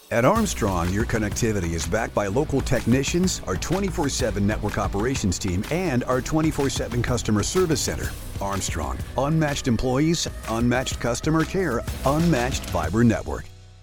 At Armstrong, your connectivity is backed by local technicians, our 24/7 network operations team, and our 24/7 customer service center. Armstrong, unmatched employees, unmatched customer care, unmatched fiber network.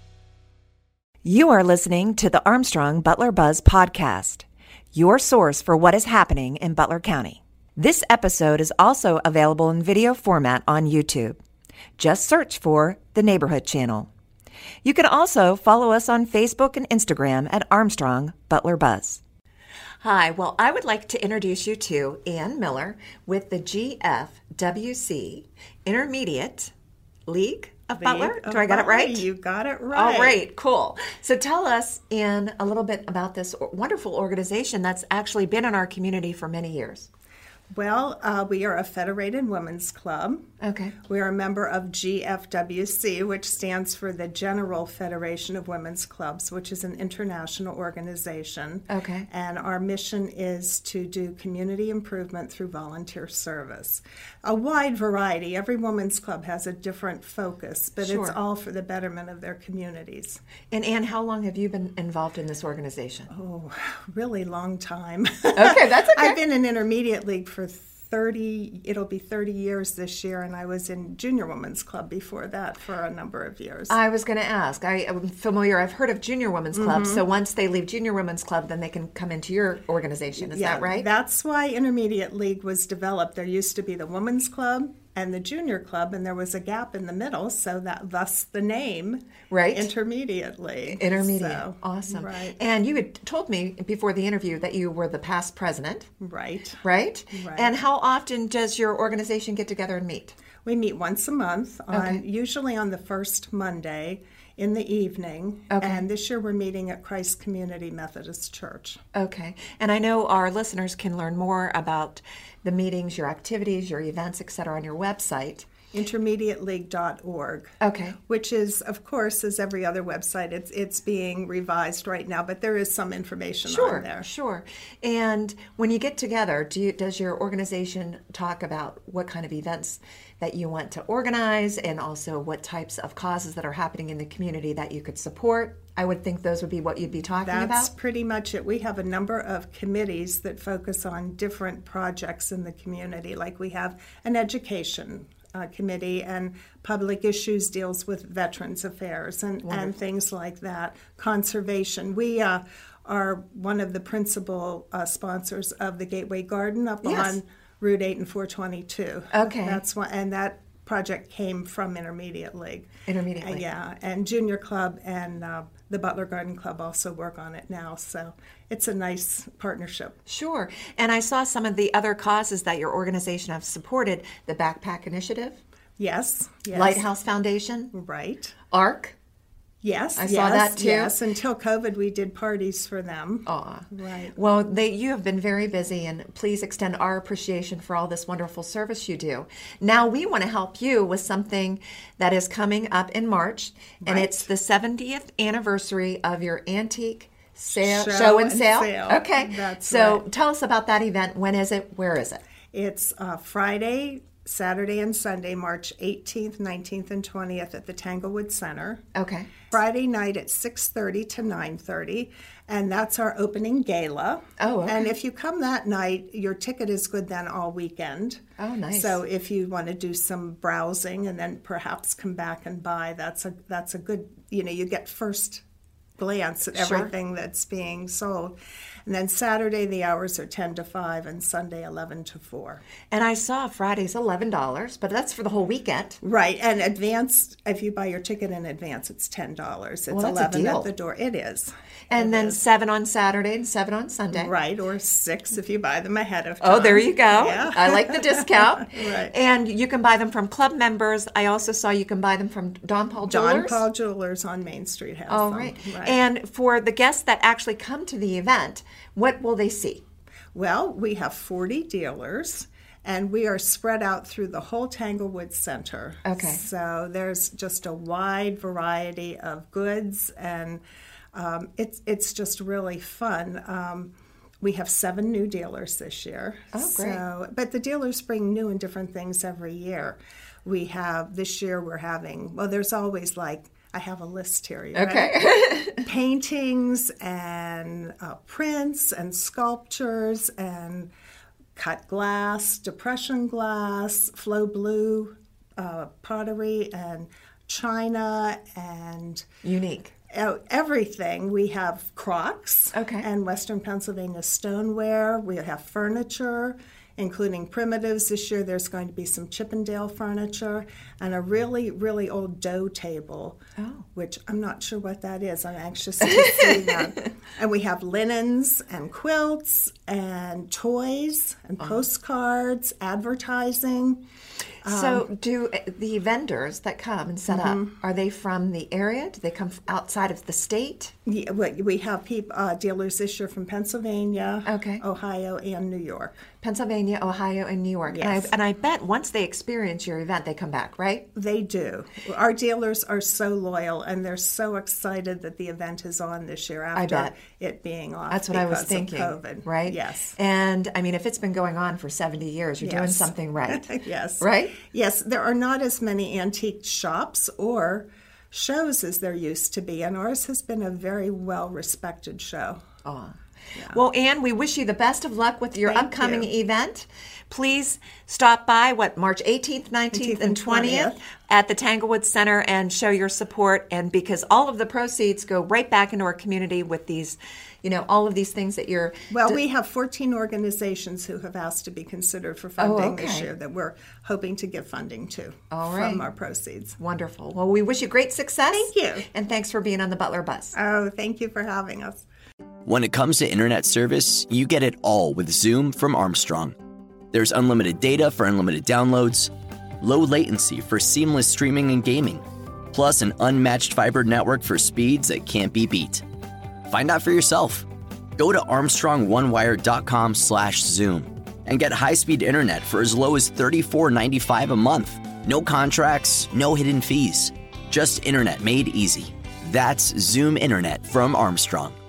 You are listening to the Armstrong Butler Buzz podcast, your source for what is happening in Butler County. This episode is also available in video format on YouTube. Just search for the Neighborhood Channel. You can also follow us on Facebook and Instagram at Armstrong Butler Buzz. Hi, well, I would like to introduce you to Ann Miller with the GFWC Intermediate League of Butler. Do I got it right? You got it right. All right, cool. So tell us, Ann, a little bit about this wonderful organization that's actually been in our community for many years. Well, we are a federated women's club. Okay. We are a member of GFWC, which stands for the General Federation of Women's Clubs, which is an international organization. Okay. And our mission is to do community improvement through volunteer service. A wide variety. Every women's club has a different focus, but Sure. It's all for the betterment of their communities. And Ann, how long have you been involved in this organization? Oh, really long time. Okay, that's okay. I've been in Intermediate League for it'll be 30 years this year, and I was in Junior Women's Club before that for a number of years. I was going to ask. I'm familiar. I've heard of Junior Women's Club. So once they leave Junior Women's Club, then they can come into your organization. Is that right? That's why Intermediate League was developed. There used to be the Women's Club and the Junior Club, and there was a gap in the middle, so thus the name, right? Intermediate League. Intermediate. So, awesome. Right. And you had told me before the interview that you were the past president. Right. Right? Right. And how often does your organization get together and meet? We meet once a month, usually on the first Monday in the evening. Okay. And this year we're meeting at Christ Community Methodist Church. Okay. And I know our listeners can learn more about the meetings, your activities, your events, etc. on your website. intermediateleague.org. Okay. Which is, of course, as every other website, it's being revised right now, but there is some information on there. Sure. And when you get together, does your organization talk about what kind of events that you want to organize and also what types of causes that are happening in the community that you could support? I would think those would be what you'd be talking about. That's pretty much it. We have a number of committees that focus on different projects in the community, like we have an education committee, and public issues deals with veterans affairs and things like that. Conservation. We are one of the principal sponsors of the Gateway Garden up on Route 8 and 422. Okay. That's one, and that project came from Intermediate League. Intermediate League. Yeah, and Junior Club and the Butler Garden Club also work on it now, so it's a nice partnership. Sure. And I saw some of the other causes that your organization has supported, the Backpack Initiative. Yes. Lighthouse Foundation. Right. ARC. Yes, I saw that too. Yes, until COVID, we did parties for them. Aw. Right. Well, you have been very busy, and please extend our appreciation for all this wonderful service you do. Now we want to help you with something that is coming up in March, and it's the 70th anniversary of your antique show and sale. Okay. That's so right. Tell us about that event. When is it? Where is it? It's Friday, Saturday, and Sunday, March 18th, 19th, and 20th at the Tanglewood Center. Okay. Friday night at 6:30 to 9:30, and that's our opening gala. Oh, okay. And if you come that night, your ticket is good then all weekend. Oh, nice. So if you want to do some browsing and then perhaps come back and buy, that's a good, you get first glance at everything that's being sold. And then Saturday, the hours are 10 to 5, and Sunday, 11 to 4. And I saw Friday's $11, but that's for the whole weekend. Right, and advance, if you buy your ticket in advance, it's $10. It's Well, that's a $11 deal. at the door. It is. And It then is. 7 on Saturday and 7 on Sunday. Right, or 6 if you buy them ahead of time. Oh, there you go. Yeah. I like the discount. Right. And you can buy them from club members. I also saw you can buy them from Don Paul Jewelers. Don Paul Jewelers on Main Street has Oh, them. right. And for the guests that actually come to the event, what will they see? Well, we have 40 dealers, and we are spread out through the whole Tanglewood Center. Okay. So there's just a wide variety of goods, and it's just really fun. We have 7 new dealers this year. Oh, great. But the dealers bring new and different things every year. We have, this year we're having, well, there's always I have a list here. You ready? Okay. paintings and prints and sculptures and cut glass, depression glass, flow blue pottery and china and unique. Everything. We have crocks and Western Pennsylvania stoneware. We have furniture, including primitives. This year there's going to be some Chippendale furniture and a really, really old dough table, which I'm not sure what that is. I'm anxious to see that. And we have linens and quilts and toys and postcards, advertising. So do the vendors that come and set up, are they from the area? Do they come outside of the state? Yeah, we have dealers this year from Pennsylvania, Ohio, and New York. Pennsylvania, Ohio, and New York. Yes. And I bet once they experience your event, they come back, right? They do. Our dealers are so loyal, and they're so excited that the event is on this year after it being off. That's what I was thinking, COVID. Right? Yes. And, I mean, if it's been going on for 70 years, you're doing something right. Yes. Right? Yes, there are not as many antique shops or shows as there used to be, and ours has been a very well-respected show. Well, Ann, we wish you the best of luck with your upcoming event. Please stop by, March 18th, 19th, and 20th at the Tanglewood Center and show your support. And because all of the proceeds go right back into our community with these, all of these things that you're... Well, we have 14 organizations who have asked to be considered for funding this year that we're hoping to give funding to from our proceeds. Wonderful. Well, we wish you great success. Thank you. And thanks for being on the Butler Buzz. Oh, thank you for having us. When it comes to internet service, you get it all with Zoom from Armstrong. There's unlimited data for unlimited downloads, low latency for seamless streaming and gaming, plus an unmatched fiber network for speeds that can't be beat. Find out for yourself. Go to armstrongonewire.com/Zoom and get high-speed internet for as low as $34.95 a month. No contracts, no hidden fees. Just internet made easy. That's Zoom Internet from Armstrong.